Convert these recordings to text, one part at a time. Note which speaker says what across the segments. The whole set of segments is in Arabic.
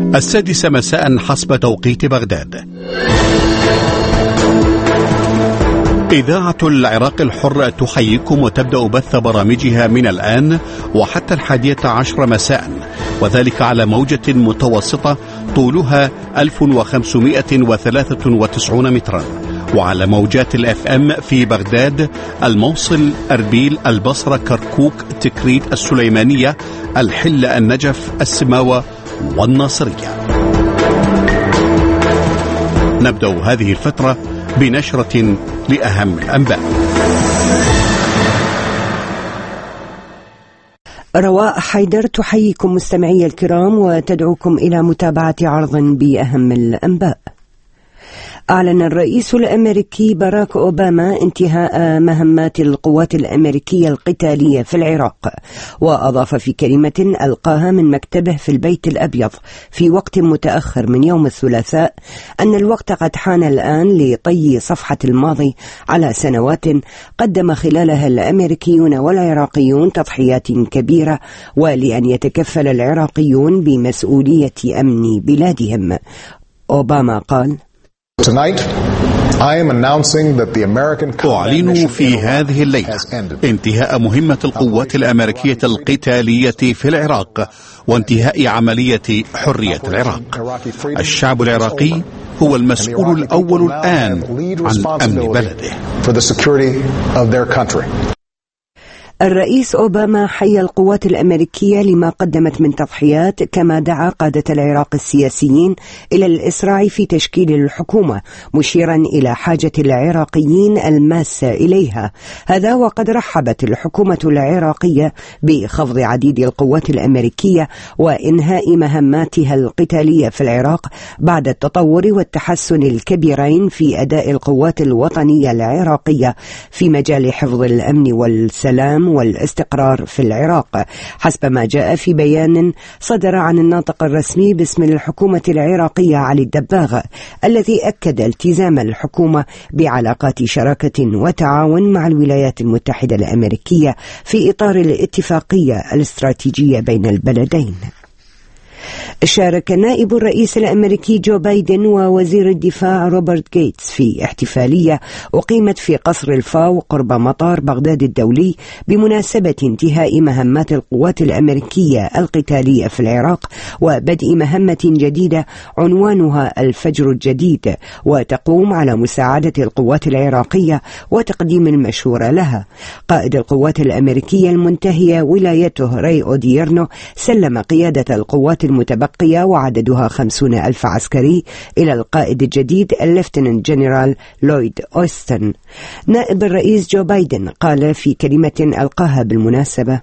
Speaker 1: السادسة مساء حسب توقيت بغداد. إذاعة العراق الحر تحييكم وتبدأ بث برامجها من الآن وحتى 11 مساء، وذلك على موجة متوسطة طولها 1593 مترا، وعلى موجات الFM في بغداد، الموصل، أربيل، البصرة، كركوك، تكريت، السليمانية، الحلة، النجف، السماوة والناصرية. نبدأ هذه الفترة بنشرة لأهم الأنباء.
Speaker 2: رواء حيدر تحييكم مستمعي الكرام وتدعوكم إلى متابعة عرض بأهم الأنباء. أعلن الرئيس الأمريكي باراك أوباما انتهاء مهمات القوات الأمريكية القتالية في العراق، وأضاف في كلمة ألقاها من مكتبه في البيت الأبيض في وقت متأخر من يوم الثلاثاء أن الوقت قد حان الآن لطي صفحة الماضي على سنوات قدم خلالها الأمريكيون والعراقيون تضحيات كبيرة، ولأن يتكفل العراقيون بمسؤولية أمن بلادهم. أوباما قال:
Speaker 1: أعلن في هذه الليلة انتهاء مهمة القوات الأمريكية القتالية في العراق وانتهاء عملية حرية العراق. الشعب العراقي هو المسؤول الأول الآن عن أمن بلده.
Speaker 2: الرئيس أوباما حيا القوات الأمريكية لما قدمت من تضحيات، كما دعا قادة العراق السياسيين إلى الإسراع في تشكيل الحكومة، مشيرا إلى حاجة العراقيين الماسة إليها. هذا وقد رحبت الحكومة العراقية بخفض عديد القوات الأمريكية وإنهاء مهماتها القتالية في العراق بعد التطور والتحسن الكبيرين في أداء القوات الوطنية العراقية في مجال حفظ الأمن والسلام والاستقرار في العراق، حسب ما جاء في بيان صدر عن الناطق الرسمي باسم الحكومة العراقية علي الدباغ، الذي أكد التزام الحكومة بعلاقات شراكة وتعاون مع الولايات المتحدة الأمريكية في إطار الاتفاقية الاستراتيجية بين البلدين. شارك نائب الرئيس الأمريكي جو بايدن ووزير الدفاع روبرت غيتس في احتفالية أقيمت في قصر الفاو قرب مطار بغداد الدولي بمناسبة انتهاء مهمات القوات الأمريكية القتالية في العراق وبدء مهمة جديدة عنوانها الفجر الجديد، وتقوم على مساعدة القوات العراقية وتقديم المشورة لها. قائد القوات الأمريكية المنتهية ولايته راي أوديرنو سلم قيادة القوات المتبقية وعددها 50,000 عسكري إلى القائد الجديد الليفتننت جنرال لويد أوستن. نائب الرئيس جو بايدن قال في كلمة ألقاها بالمناسبة: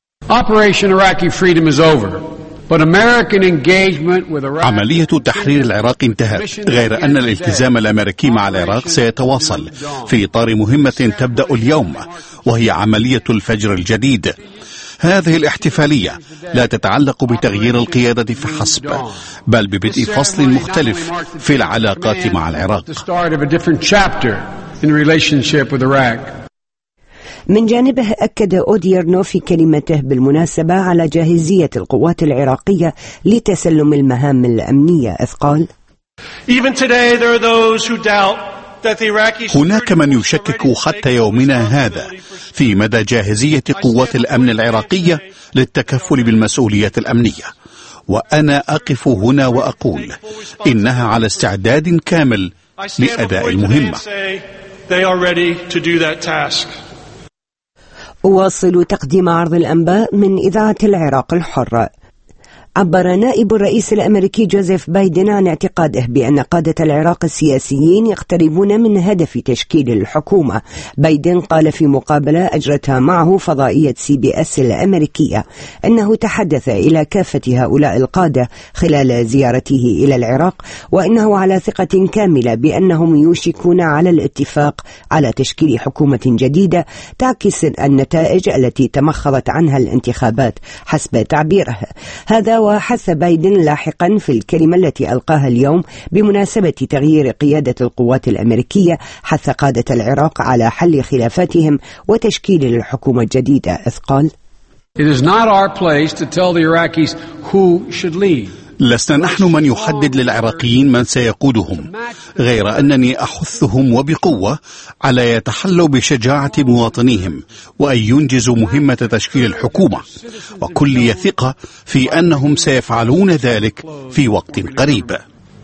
Speaker 1: عملية تحرير العراق انتهت، غير أن الالتزام الأمريكي مع العراق سيتواصل في إطار مهمة تبدأ اليوم، وهي عملية الفجر الجديد. هذه الاحتفالية لا تتعلق بتغيير القيادة فحسب، بل ببدء فصل مختلف في العلاقات مع العراق.
Speaker 2: من جانبه أكد أوديرنو في كلمته بالمناسبة على جاهزية القوات العراقية لتسلم المهام الأمنية، إذ قال:
Speaker 1: هناك من يشكك حتى يومنا هذا في مدى جاهزية قوات الأمن العراقية للتكفل بالمسؤوليات الأمنية، وأنا أقف هنا وأقول إنها على استعداد كامل لأداء المهمة.
Speaker 2: أواصل تقديم عرض الأنباء من إذاعة العراق الحر. عبر نائب الرئيس الأمريكي جوزيف بايدن عن اعتقاده بأن قادة العراق السياسيين يقتربون من هدف تشكيل الحكومة. بايدن قال في مقابلة أجرتها معه فضائية CBS الأمريكية أنه تحدث إلى كافة هؤلاء القادة خلال زيارته إلى العراق، وأنه على ثقة كاملة بأنهم يوشكون على الاتفاق على تشكيل حكومة جديدة تعكس النتائج التي تمخضت عنها الانتخابات حسب تعبيره. هذا وحث بايدن لاحقا في الكلمة التي ألقاها اليوم بمناسبة تغيير قيادة القوات الأمريكية، حث قادة العراق على حل خلافاتهم وتشكيل الحكومة الجديدة، إذ قال:
Speaker 1: لسنا نحن من يحدد للعراقيين من سيقودهم، غير أنني أحثهم وبقوة على يتحلوا بشجاعة مواطنيهم وأن ينجزوا مهمة تشكيل الحكومة، وكلي ثقة في أنهم سيفعلون ذلك في وقت قريب.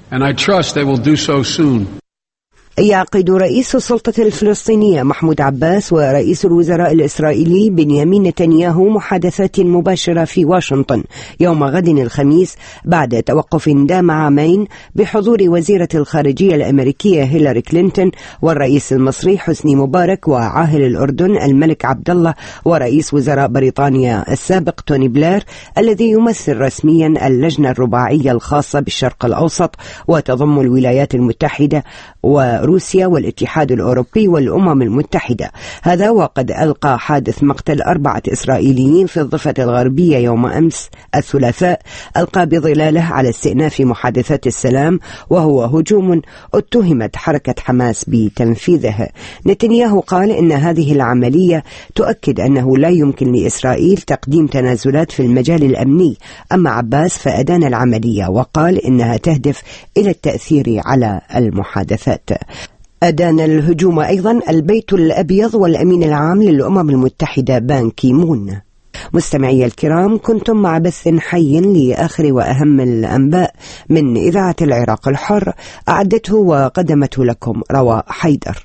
Speaker 2: يعقد رئيس السلطة الفلسطينية محمود عباس ورئيس الوزراء الإسرائيلي بنيامين نتنياهو محادثات مباشرة في واشنطن يوم غد الخميس بعد توقف دام عامين بحضور وزيرة الخارجية الأمريكية هيلاري كلينتون والرئيس المصري حسني مبارك وعاهل الأردن الملك عبد الله ورئيس وزراء بريطانيا السابق توني بلير الذي يمثل رسميا اللجنة الرباعية الخاصة بالشرق الأوسط وتضم الولايات المتحدة وروسيا والاتحاد الأوروبي والأمم المتحدة. هذا وقد ألقى حادث مقتل 4 إسرائيليين في الضفة الغربية يوم أمس الثلاثاء ألقى بظلاله على استئناف محادثات السلام، وهو هجوم اتهمت حركة حماس بتنفيذه. نتنياهو قال إن هذه العملية تؤكد أنه لا يمكن لإسرائيل تقديم تنازلات في المجال الأمني، أما عباس فأدان العملية وقال إنها تهدف إلى التأثير على المحادثات. أدان الهجوم أيضا البيت الأبيض والأمين العام للأمم المتحدة بان كي مون. مستمعي الكرام، كنتم مع بث حي لآخر وأهم الأنباء من إذاعة العراق الحر، أعدته وقدمته لكم رواء حيدر.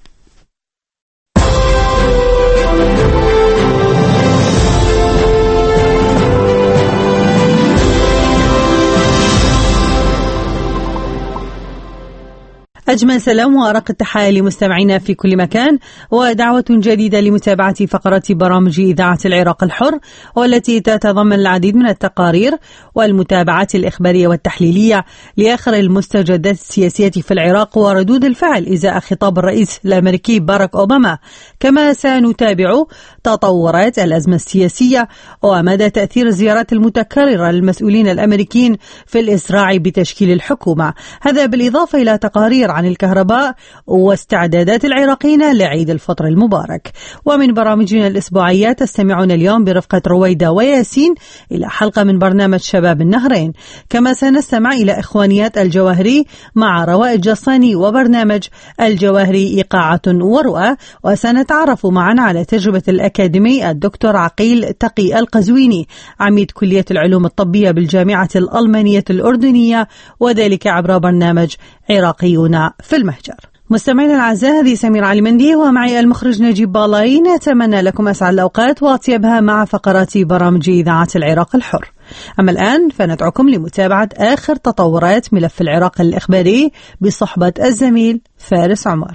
Speaker 3: أجمل سلام وأرق التحايا لمستمعينا في كل مكان، ودعوة جديدة لمتابعة فقرات برامج إذاعة العراق الحر، والتي تتضمن العديد من التقارير والمتابعات الإخبارية والتحليلية لآخر المستجدات السياسية في العراق وردود الفعل إزاء خطاب الرئيس الأمريكي باراك أوباما. كما سنتابع تطورات الأزمة السياسية ومدى تأثير الزيارات المتكررة للمسؤولين الأمريكيين في الإسراع بتشكيل الحكومة. هذا بالإضافة إلى تقارير عن الكهرباء واستعدادات العراقيين لعيد الفطر المبارك. ومن برامجنا الأسبوعية تستمعون اليوم برفقة رويدة وياسين إلى حلقة من برنامج شباب النهرين. كما سنستمع إلى إخوانيات الجواهري مع رواء الجصاني وبرنامج الجواهري إيقاعة ورؤى، وسنتعرف معا على تجربة الأكاديمي الدكتور عقيل تقي القزويني عميد كلية العلوم الطبية بالجامعة الألمانية الأردنية، وذلك عبر برنامج عراقيون في المهجر. مستمعينا الأعزاء، هذه سمير علي مندي ومعي المخرج نجيب بالاي. نتمنى لكم أسعد الأوقات وأطيبها مع فقرات برامج إذاعة العراق الحر. أما الآن فندعوكم لمتابعة آخر تطورات ملف العراق الإخباري بصحبة الزميل فارس عمر.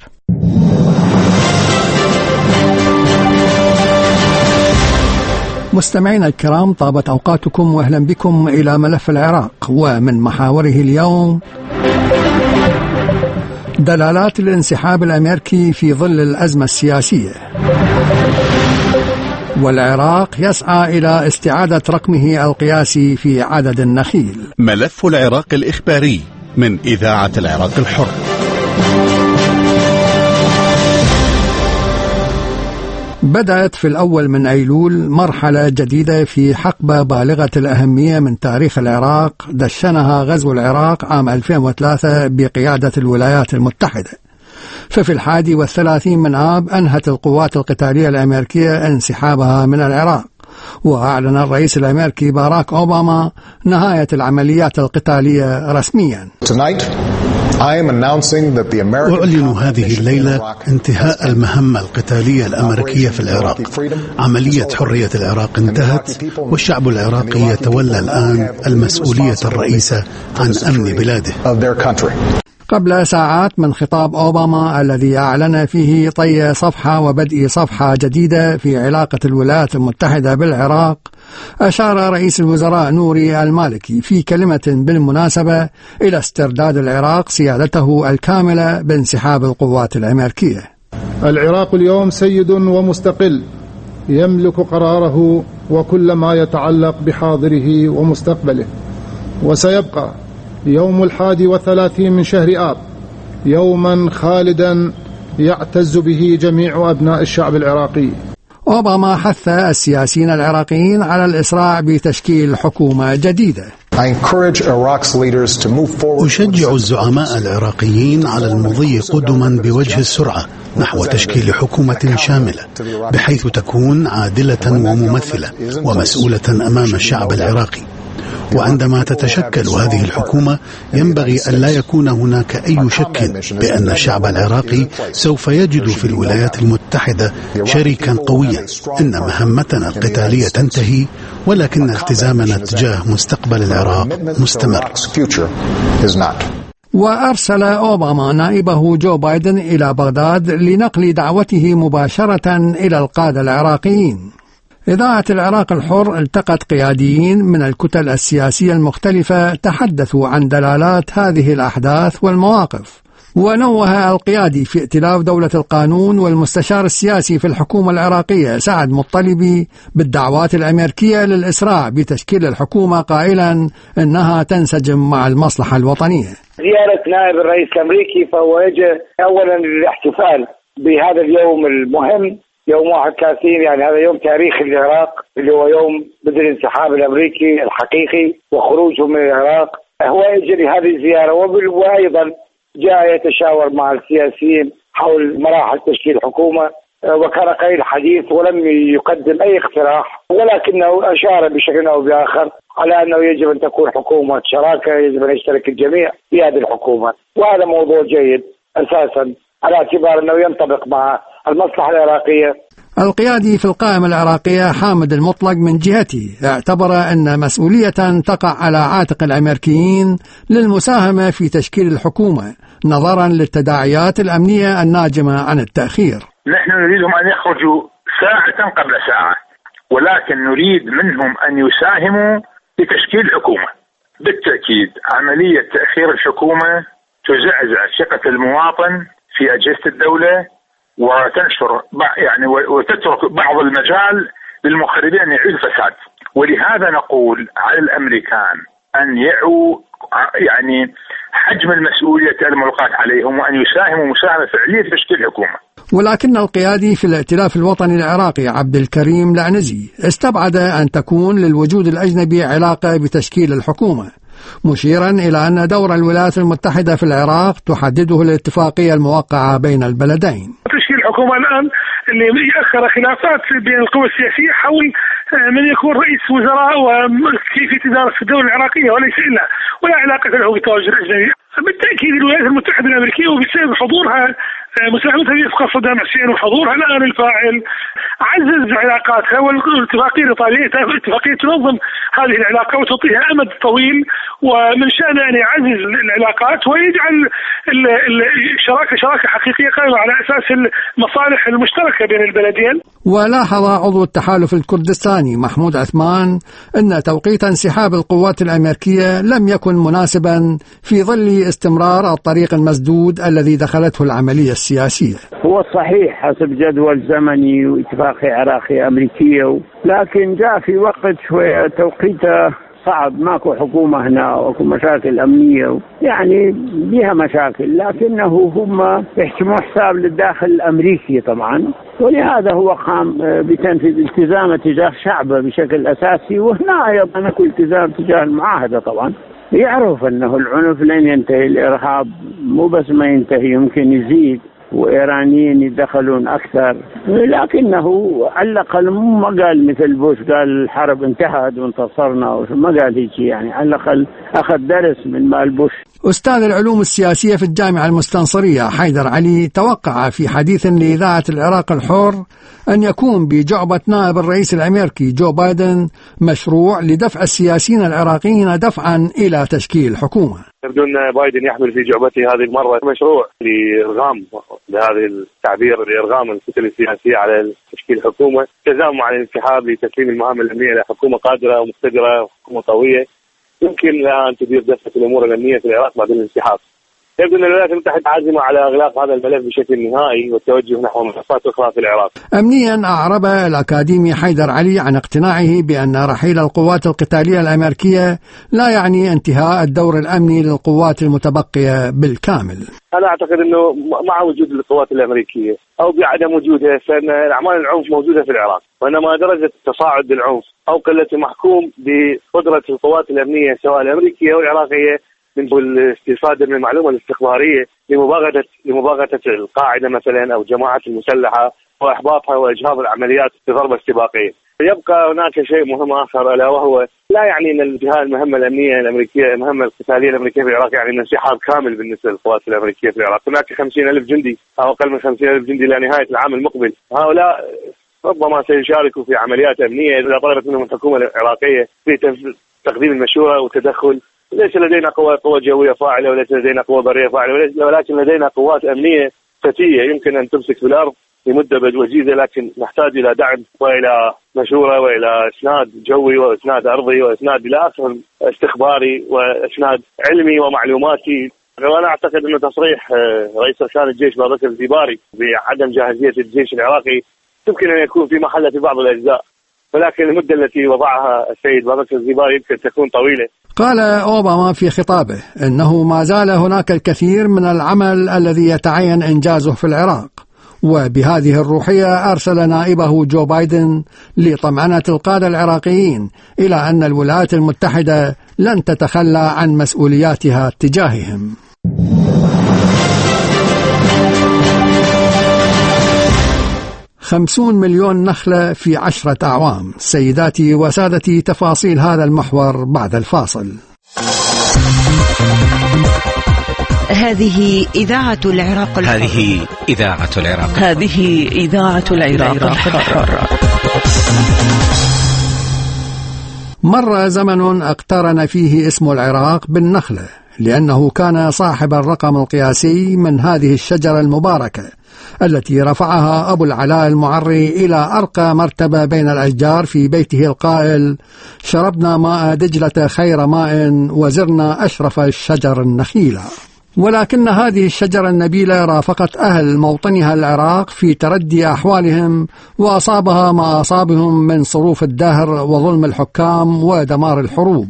Speaker 4: مستمعينا الكرام، طابت أوقاتكم وأهلا بكم إلى ملف العراق، ومن محاوره اليوم دلالات الانسحاب الأمريكي في ظل الأزمة السياسية، والعراق يسعى إلى استعادة رقمه القياسي في عدد النخيل.
Speaker 1: ملف العراق الإخباري من إذاعة العراق الحر.
Speaker 4: بدأت في الأول من أيلول مرحلة جديدة في حقبة بالغة الأهمية من تاريخ العراق، دشنها غزو العراق عام 2003 بقيادة الولايات المتحدة. ففي 31 من آب أنهت القوات القتالية الأمريكية انسحابها من العراق، وأعلن الرئيس الأمريكي باراك أوباما نهاية العمليات القتالية رسميا.
Speaker 5: أعلن هذه الليلة انتهاء المهمة القتالية الأمريكية في العراق. عملية حرية العراق انتهت، والشعب العراقي يتولى الآن المسؤولية الرئيسة عن أمن بلاده.
Speaker 4: قبل ساعات من خطاب أوباما الذي أعلن فيه طي صفحة وبدء صفحة جديدة في علاقة الولايات المتحدة بالعراق، أشار رئيس الوزراء نوري المالكي في كلمة بالمناسبة إلى استرداد العراق سيادته الكاملة بانسحاب القوات الأمريكية.
Speaker 6: العراق اليوم سيد ومستقل، يملك قراره وكل ما يتعلق بحاضره ومستقبله، وسيبقى يوم 31 من شهر آب يوما خالدا يعتز به جميع أبناء الشعب العراقي.
Speaker 4: أوباما حث السياسيين العراقيين على الإسراع بتشكيل حكومة جديدة.
Speaker 5: أشجع الزعماء العراقيين على المضي قدما بوجه السرعة نحو تشكيل حكومة شاملة بحيث تكون عادلة وممثلة ومسؤولة أمام الشعب العراقي. وعندما تتشكل هذه الحكومة ينبغي أن لا يكون هناك أي شك بأن الشعب العراقي سوف يجد في الولايات المتحدة شريكا قويا. إن مهمتنا القتالية تنتهي، ولكن التزامنا تجاه مستقبل العراق مستمر.
Speaker 4: وأرسل أوباما نائبه جو بايدن إلى بغداد لنقل دعوته مباشرة إلى القادة العراقيين. إذاعة العراق الحر التقت قياديين من الكتل السياسية المختلفة تحدثوا عن دلالات هذه الأحداث والمواقف. ونوه القيادي في ائتلاف دولة القانون والمستشار السياسي في الحكومة العراقية سعد مطلبي بالدعوات الأمريكية للإسراع بتشكيل الحكومة، قائلا إنها تنسجم مع المصلحة الوطنية.
Speaker 7: زيارة نائب الرئيس الأمريكي فهو يجي أولا للاحتفال بهذا اليوم المهم، يوم 31، يعني هذا يوم تاريخي للعراق اللي هو يوم بدء الانسحاب الأمريكي الحقيقي وخروجه من العراق. هو يجي لهذه الزيارة وأيضا جاء يتشاور مع السياسيين حول مراحل تشكيل حكومة، وكان قليل الحديث ولم يقدم أي اقتراح، ولكنه أشار بشكل أو بآخر على أنه يجب أن تكون حكومة شراكة، يجب أن يشترك الجميع في هذه الحكومة، وهذا موضوع جيد أساسا على اعتبار أنه ينطبق مع المصلحة العراقية.
Speaker 4: القيادي في القائمة العراقية حامد المطلق من جهته اعتبر أن مسؤولية تقع على عاتق الأمريكيين للمساهمة في تشكيل الحكومة نظرا للتداعيات الأمنية الناجمة عن التأخير.
Speaker 8: نحن نريدهم أن يخرجوا ساعة قبل ساعة، ولكن نريد منهم أن يساهموا في تشكيل حكومة. بالتأكيد عملية تأخير الحكومة تزعزع ثقة المواطن في أجهزة الدولة وتنشر يعني وتترك بعض المجال للمخربين أن يعيدوا الفساد. ولهذا نقول على الأمريكان أن يعوا يعني حجم المسؤولية الملقاة عليهم وأن يساهموا مساهمة فعلية في تشكيل حكومة.
Speaker 4: ولكن القيادي في الائتلاف الوطني العراقي عبد الكريم العنزي استبعد أن تكون للوجود الأجنبي علاقة بتشكيل الحكومة، مشيرا إلى أن دور الولايات المتحدة في العراق تحدده الاتفاقية الموقعة بين البلدين.
Speaker 9: تشكيل الحكومة الآن اللي يأخر خلافات بين القوى السياسية حول من يكون رئيس وزراء وكيفية إدارة الدولة العراقية، وليس إلا ولا علاقة له بالتواجد الأجنبي. بالتأكيد الولايات المتحدة الأمريكية وبسبب حضورها مساهمتها في إسقاط صدام حسين وحضورها الآن الفاعل عزز علاقاتها، والاتفاقية الإيطالية اتفاقية تنظم هذه العلاقة وتعطيها أمد طويل، ومن شأنه أن يعزز العلاقات ويجعل شراكة حقيقية قائمة على أساس المصالح المشتركة بين البلدين.
Speaker 4: ولاحظ عضو التحالف الكردستاني محمود عثمان أن توقيت انسحاب القوات الأمريكية لم يكن مناسبا في ظل استمرار الطريق المسدود الذي دخلته العملية السياسية.
Speaker 10: هو صحيح حسب جدول زمني واتفاقية عراقية أمريكية، لكن جاء في وقت شوية توقيته صعب، ماكو حكومة هنا وكو مشاكل أمنية يعني بها مشاكل، لكنه هم يحسموا حساب للداخل الأمريكي طبعا، ولهذا هو قام بتنفيذ التزامه تجاه شعبه بشكل أساسي، وهنا أيضا اكو التزام تجاه المعاهدة طبعا. يعرف أنه العنف لن ينتهي، الإرهاب مو بس ما ينتهي يمكن يزيد، وإيرانيين يدخلون أكثر، لكنه على الأقل ما قال مثل بوش قال الحرب انتهت وانتصرنا، ما قال هيك، يعني على الأقل أخذ درس من مال بوش.
Speaker 4: أستاذ العلوم السياسية في الجامعة المستنصرية حيدر علي توقع في حديث لإذاعة العراق الحر أن يكون بجعبة نائب الرئيس الأمريكي جو بايدن مشروع لدفع السياسيين العراقيين دفعا إلى تشكيل حكومة.
Speaker 11: يبدو أن بايدن يحمل في جعبته هذه المرة مشروع لإرغام، بهذا التعبير، لإرغام الكتل السياسية على تشكيل حكومة تزامن على الانسحاب لتسليم المهام الأمنية لحكومة قادرة ومقتدرة وحكومة قوية يمكن أن تدير دفة الأمور الأمنية في العراق بعد الانسحاب. يبدو أن الولايات المتحدة عازمة على إغلاق هذا الملف بشكل نهائي والتوجه نحو ملفات أخرى في العراق.
Speaker 4: أمنيا أعرب الأكاديمي حيدر علي عن اقتناعه بأن رحيل القوات القتالية الأمريكية لا يعني انتهاء الدور الأمني للقوات المتبقية بالكامل.
Speaker 11: أنا أعتقد أنه مع وجود القوات الأمريكية أو بعدم وجودها فإن أعمال العنف موجودة في العراق، وإنما درجة تصاعد العنف أو قلة محكوم بقدرة القوات الأمنية سواء الأمريكية أو العراقية من الاستفادة من المعلومة الاستخبارية لمباغتة القاعدة مثلا أو الجماعات المسلحة وإحباطها وإجهاض العمليات بضربة استباقية. يبقى هناك شيء مهم آخر ألا وهو لا يعني أن انتهاء المهمة الأمنية الأمريكية المهمة القتالية الأمريكية في العراق يعني أن انسحاب كامل بالنسبة للقوات الأمريكية في العراق. هناك 50,000 جندي أو أقل من 50,000 جندي إلى نهاية العام المقبل، هؤلاء ربما سيشاركوا في عمليات أمنية إذا طلبت منهم الحكومة العراقية في تقديم المشورة والتدخل. ليس لدينا قوة جوية فاعلة وليس لدينا قوة برية فاعلة ولكن لدينا قوات أمنية فتية يمكن أن تمسك في الأرض لمدة وجيزة، لكن نحتاج إلى دعم وإلى مشورة وإلى إسناد جوي وإسناد أرضي وإسناد إلى آخر استخباري وإسناد علمي ومعلوماتي. وأنا أعتقد أن تصريح رئيس أركان الجيش بابكر الزيباري بعدم جاهزية الجيش العراقي يمكن أن يكون في محله في بعض الأجزاء، ولكن المدة التي وضعها السيد بابكر الزيباري يمكن تكون طويلة.
Speaker 4: قال أوباما في خطابه إنه ما زال هناك الكثير من العمل الذي يتعين إنجازه في العراق، وبهذه الروحية أرسل نائبه جو بايدن لطمأنة القادة العراقيين إلى أن الولايات المتحدة لن تتخلى عن مسؤولياتها تجاههم. 50 مليون نخلة في 10 أعوام. سيداتي وسادتي، تفاصيل هذا المحور بعد الفاصل.
Speaker 2: هذه إذاعة العراق الحر.
Speaker 12: هذه إذاعة العراق.
Speaker 2: هذه إذاعة العراق الحر.
Speaker 4: مر زمن اقترن فيه اسم العراق بالنخلة لأنه كان صاحب الرقم القياسي من هذه الشجرة المباركة التي رفعها أبو العلاء المعري إلى أرقى مرتبة بين الأشجار في بيته القائل: شربنا ماء دجلة خير ماء وزرنا أشرف الشجر النخيلة. ولكن هذه الشجرة النبيلة رافقت أهل موطنها العراق في تردي أحوالهم، وأصابها ما أصابهم من صروف الدهر وظلم الحكام ودمار الحروب،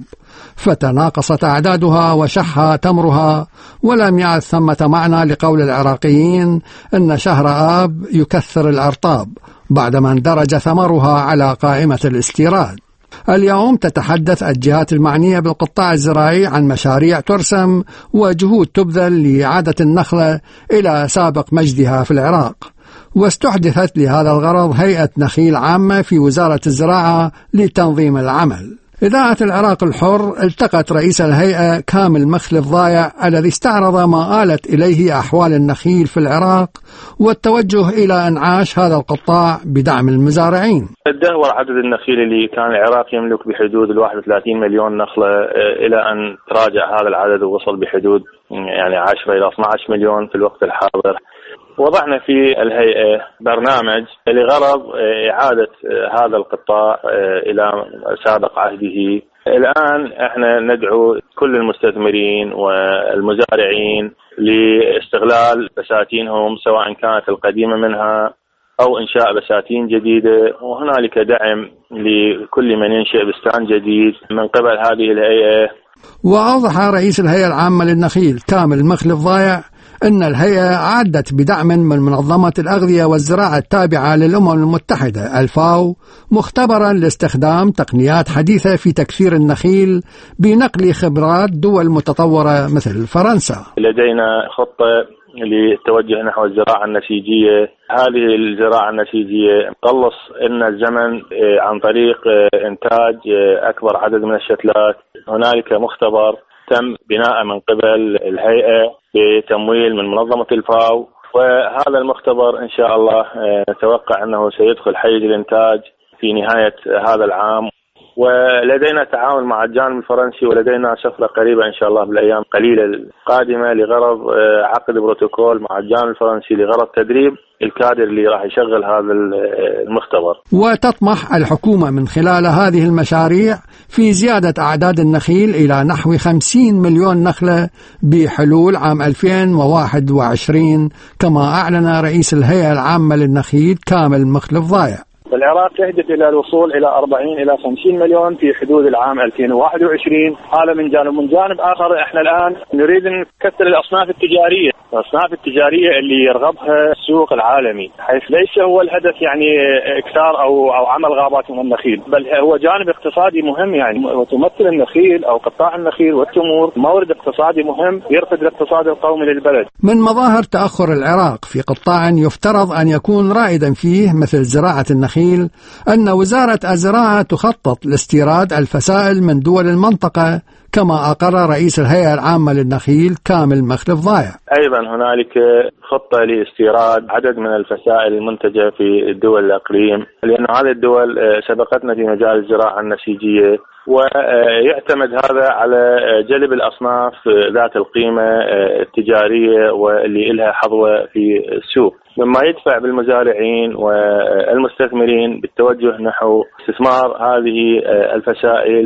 Speaker 4: فتناقصت أعدادها وشح تمرها، ولم يعد ثمة معنى لقول العراقيين أن شهر آب يكثر الأرطاب بعدما اندرج ثمرها على قائمة الاستيراد. اليوم تتحدث الجهات المعنية بالقطاع الزراعي عن مشاريع ترسم وجهود تبذل لإعادة النخلة إلى سابق مجدها في العراق، واستحدثت لهذا الغرض هيئة نخيل عامة في وزارة الزراعة لتنظيم العمل. إذاعة العراق الحر التقت رئيس الهيئة كامل مخلف ضايع الذي استعرض ما آلت إليه أحوال النخيل في العراق والتوجه إلى إنعاش هذا القطاع بدعم المزارعين.
Speaker 13: تدهور عدد النخيل اللي كان العراق يملك بحدود 31 مليون نخلة إلى أن تراجع هذا العدد ووصل بحدود يعني 10 إلى 12 مليون في الوقت الحاضر. وضعنا في الهيئة برنامج لغرض إعادة هذا القطاع إلى سابق عهده. الآن احنا ندعو كل المستثمرين والمزارعين لاستغلال بساتينهم سواء كانت القديمة منها أو إنشاء بساتين جديدة، وهنالك دعم لكل من ينشئ بستان جديد من قبل هذه الهيئة.
Speaker 4: وأوضح رئيس الهيئة العامة للنخيل كامل مخلف ضايع أن الهيئة أعدت بدعم من منظمة الأغذية والزراعة التابعة للأمم المتحدة الفاو مختبرا لاستخدام تقنيات حديثة في تكثير النخيل بنقل خبرات دول متطورة مثل فرنسا.
Speaker 13: لدينا خطة للتوجه نحو الزراعة النسيجية. هذه الزراعة النسيجية تقلص لنا الزمن عن طريق إنتاج أكبر عدد من الشتلات. هنالك مختبر تم بناء من قبل الهيئة بتمويل من منظمة الفاو، وهذا المختبر إن شاء الله نتوقع أنه سيدخل حيز الإنتاج في نهاية هذا العام. ولدينا تعاون مع الجانب الفرنسي، ولدينا سفرة قريبة إن شاء الله بالأيام قليلة القادمة لغرض عقد بروتوكول مع الجانب الفرنسي لغرض تدريب الكادر اللي راح يشغل هذا المختبر.
Speaker 4: وتطمح الحكومة من خلال هذه المشاريع في زيادة أعداد النخيل إلى نحو 50 مليون نخلة بحلول عام 2021 كما أعلن رئيس الهيئة العامة للنخيل كامل مخلف ضايع.
Speaker 13: العراق يهدف إلى الوصول إلى 40 إلى 50 مليون في حدود العام 2021. هذا من جانب. من جانب آخر احنا الآن نريد أن نكثر الأصناف التجارية، الأصناف التجارية اللي يرغبها السوق العالمي، حيث ليس هو الهدف يعني إكثار أو عمل غابات من النخيل، بل هو جانب اقتصادي مهم يعني، وتمثل النخيل أو قطاع النخيل والتمور مورد اقتصادي مهم يرفد الاقتصاد القومي للبلد.
Speaker 4: من مظاهر تأخر العراق في قطاع يفترض أن يكون رائدا فيه مثل زراعة النخيل أن وزارة الزراعة تخطط لاستيراد الفسائل من دول المنطقة كما أقر رئيس الهيئة العامة للنخيل كامل مخلف ضايع.
Speaker 13: أيضا هنالك خطة لاستيراد عدد من الفسائل المنتجة في الدول الإقليم، لأن هذه الدول سبقتنا في مجال الزراعة النسيجية، ويعتمد هذا على جلب الأصناف ذات القيمة التجارية واللي إلها حظوة في السوق، مما يدفع بالمزارعين والمستثمرين بالتوجه نحو استثمار هذه الفسائل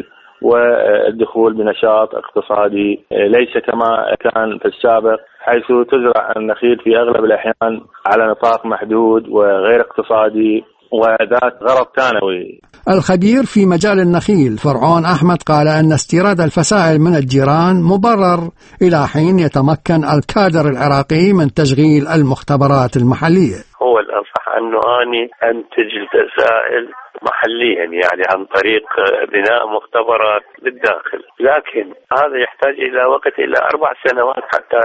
Speaker 13: والدخول بنشاط اقتصادي ليس كما كان في السابق، حيث تزرع النخيل في أغلب الأحيان على نطاق محدود وغير اقتصادي وذات غرض ثانوي.
Speaker 4: الخبير في مجال النخيل فرعون أحمد قال أن استيراد الفسائل من الجيران مبرر إلى حين يتمكن الكادر العراقي من تشغيل المختبرات المحلية.
Speaker 14: هو الأصح أنه أنتج الفسائل محليا يعني عن طريق بناء مختبرات بالداخل، لكن هذا يحتاج إلى وقت إلى 4 سنوات حتى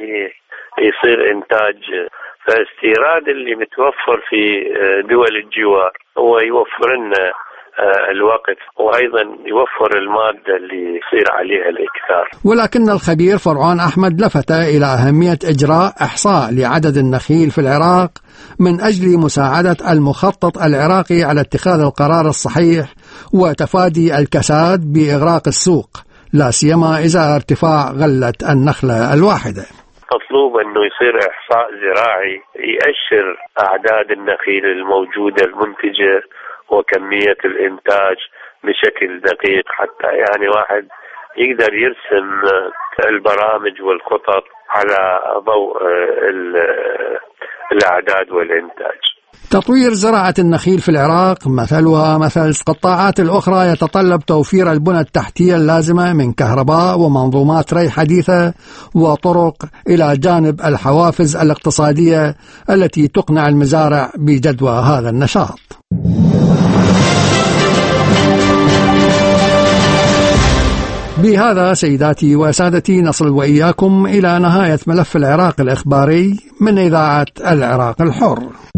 Speaker 14: يصير إنتاج. فاستيراد اللي متوفر في دول الجوار هو يوفر لنا الوقت وأيضا يوفر المادة اللي يصير عليها الإكثار.
Speaker 4: ولكن الخبير فرعون أحمد لفت إلى أهمية إجراء إحصاء لعدد النخيل في العراق من أجل مساعدة المخطط العراقي على اتخاذ القرار الصحيح وتفادي الكساد بإغراق السوق، لا سيما إذا ارتفاع غلة النخلة الواحدة.
Speaker 14: مطلوب أنه يصير إحصاء زراعي يأشر أعداد النخيل الموجودة المنتجة وكمية الإنتاج بشكل دقيق، حتى يعني واحد يقدر يرسم البرامج والخطط على ضوء الأعداد والإنتاج.
Speaker 4: تطوير زراعة النخيل في العراق مثلها مثل القطاعات الأخرى يتطلب توفير البنى التحتية اللازمة من كهرباء ومنظومات ري حديثة وطرق، إلى جانب الحوافز الاقتصادية التي تقنع المزارع بجدوى هذا النشاط. بهذا سيداتي وسادتي نصل وإياكم إلى نهاية ملف العراق الإخباري من إذاعة العراق الحر.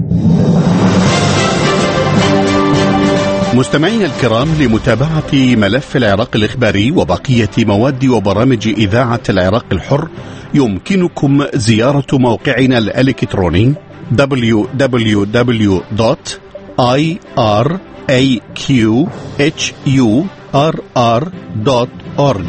Speaker 1: مستمعينا الكرام، لمتابعة ملف العراق الإخباري وبقية مواد وبرامج إذاعة العراق الحر يمكنكم زيارة موقعنا الإلكتروني www.iraqhurr.org.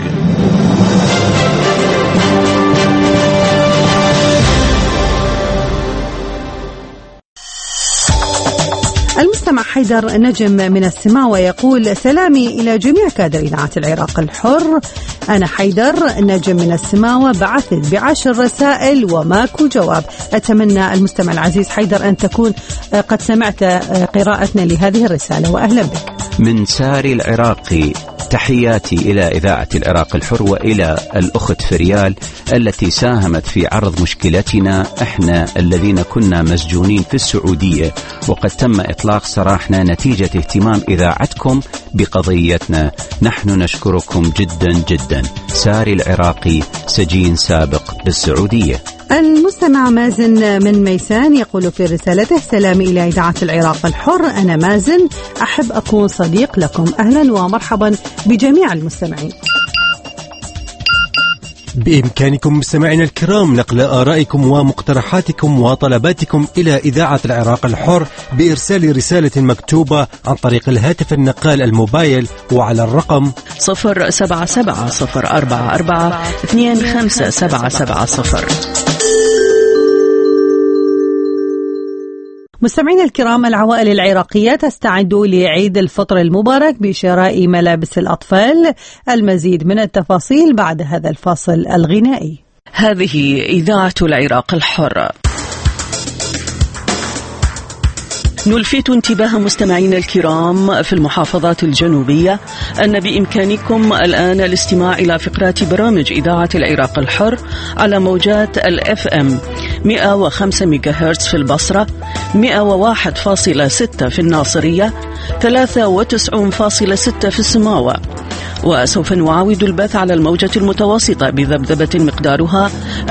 Speaker 3: المستمع حيدر نجم من السماوة يقول: سلامي إلى جميع كادر إذاعة العراق الحر. أنا حيدر نجم من السماوة، بعثت ب10 رسائل وماكو جواب. أتمنى المستمع العزيز حيدر أن تكون قد سمعت قراءتنا لهذه الرسالة، وأهلا بك.
Speaker 12: من ساري العراقي، تحياتي إلى إذاعة العراق الحر وإلى الأخت فريال التي ساهمت في عرض مشكلتنا إحنا الذين كنا مسجونين في السعودية، وقد تم إطلاق سراحنا نتيجة اهتمام إذاعتكم بقضيتنا. نحن نشكركم جدا جدا. ساري العراقي، سجين سابق بالسعودية.
Speaker 3: المستمع مازن من ميسان يقول في رسالته: سلامي إلى إذاعة العراق الحر، أنا مازن، أحب أكون صديق لكم. أهلا ومرحبا بجميع المستمعين.
Speaker 15: بإمكانكم مستمعينا الكرام نقل آرائكم ومقترحاتكم وطلباتكم إلى إذاعة العراق الحر بإرسال رسالة مكتوبة عن طريق الهاتف النقال الموبايل وعلى الرقم
Speaker 16: 077-044-25770.
Speaker 3: مستمعينا الكرام، العوائل العراقية تستعد لعيد الفطر المبارك بشراء ملابس الأطفال. المزيد من التفاصيل بعد هذا الفاصل الغنائي.
Speaker 16: هذه إذاعة العراق الحر. نلفت انتباه مستمعينا الكرام في المحافظات الجنوبية أن بإمكانكم الآن الاستماع إلى فقرات برامج إذاعة العراق الحر على موجات الFM 105 ميجاهرتز في البصرة، 101.6 في الناصرية، 93.6 في السماوة. وسوف نعاود البث على الموجة المتوسطة بذبذبة مقدارها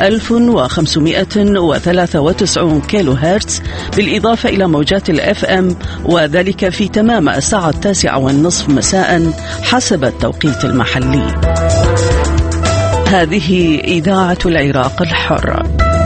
Speaker 16: 1593 كيلو هرتز، بالإضافة إلى موجات الFM، وذلك في تمام الساعة 9:30 مساء حسب التوقيت المحلي. هذه إذاعة العراق الحر.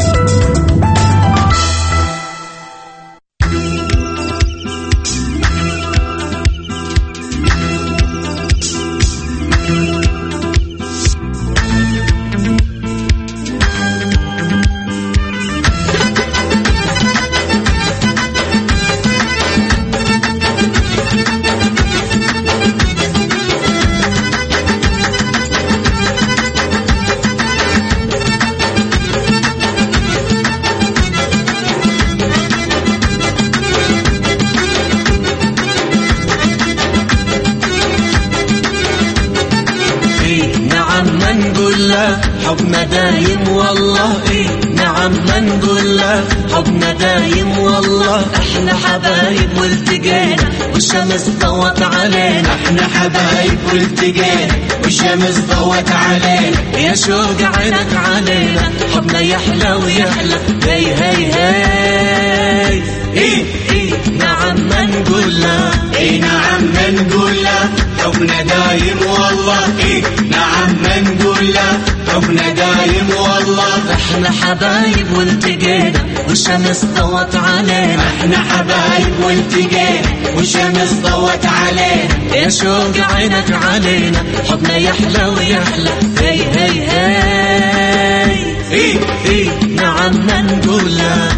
Speaker 17: حبنا دايم والله، نعم ما نقول له حبنا دايم والله. احنا حبايب والتقينا والشمس ضوت علينا، احنا حبايب والتقينا والشمس ضوت علينا. يا شوق عينك علينا حبنا يحلى ويحلى. هي هي هي ايه نعم ما نقول له، نعم ما نقول له حبنا دايم والله. نعم ما نقول له حبنا دايم والله. احنا حبايب والتقينا والشمس ضوت علينا، احنا حبايب والتقينا والشمس ضوت علينا. يا شوق عينك علينا حبنا يحلى ويحلى. هي هي هي نعم ما نقول له.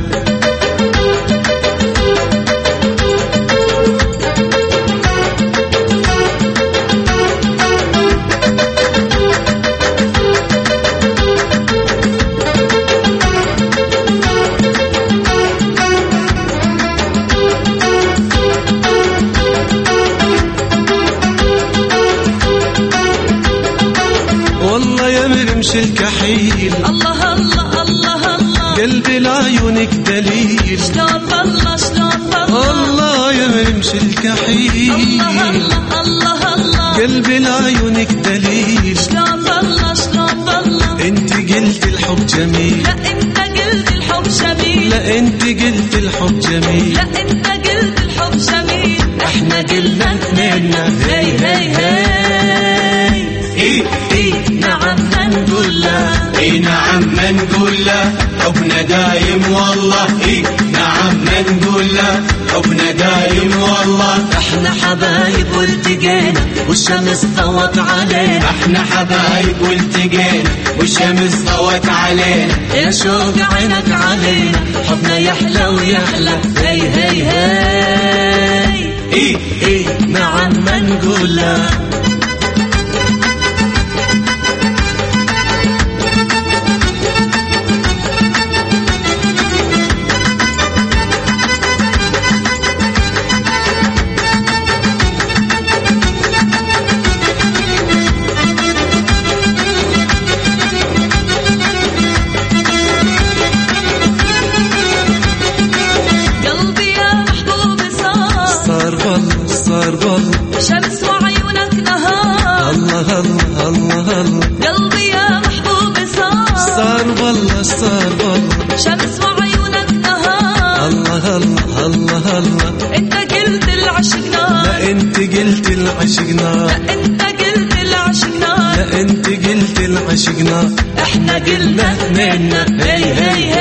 Speaker 17: الكحيل الله الله الله الله، قلبي لعيونك دليل. شلون والله شلون والله الله يا مرمش الكحيل. الله الله الله الله، قلبي لعيونك دليل. شلون والله شلون والله. انت قلت الحب جميل، لا انت قلت الحب جميل. لا انت قلت الحب جميل، لا انت قلت الحب جميل. احنا قلنا اثنيننا. هي هي هي نعم ما نقول له، نعم ما نقول له حبنا دايم والله. نعم ما نقول له حبنا دايم والله. احنا حبايب والتقينا والشمس ضوت علينا، احنا حبايب والتقينا والشمس ضوت علينا. يا شوق عينك علينا حبنا يحلى ويحلى. هي هي هي نعم ما نقول له. شمس وعيونك نهار. الله الله الله الله، قلبي يا محبوب صار والله صار والله. شمس وعيونك نهار. الله الله الله الله، انت قلت العشق نار. لا انت قلت العشق نار. لا انت قلت العشق نار. لا انت قلت العشقنا احنا قلنا اثنينا هي هي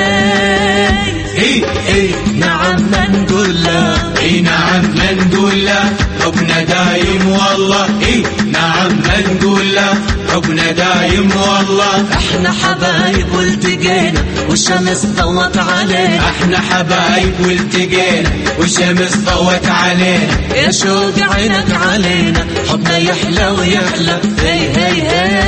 Speaker 17: هي هي نعم ما نقول لا نعم ما نقول لا حبنا دايم والله نعم ما نقول لا حبنا دايم والله احنا حبايب والتقينا والشمس ضوت علينا احنا حبايب والتقينا والشمس ضوت علينا يا شوق عينك علينا حبنا يحلى ويحلى هي هي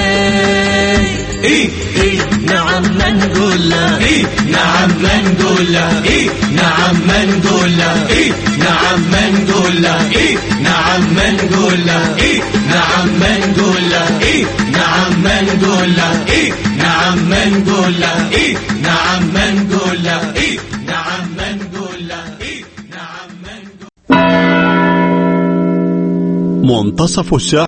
Speaker 17: هي هي نعم ما نقول لا نعم ما نقول لا نعم ما نقول لا نعم ما نقول لا نعم ما نقول لا نعم ما نقول لا نعم ما نقول لا نعم ما نقول لا نعم ما نقول لا نعم ما نقول لا
Speaker 1: منتصف الساعة.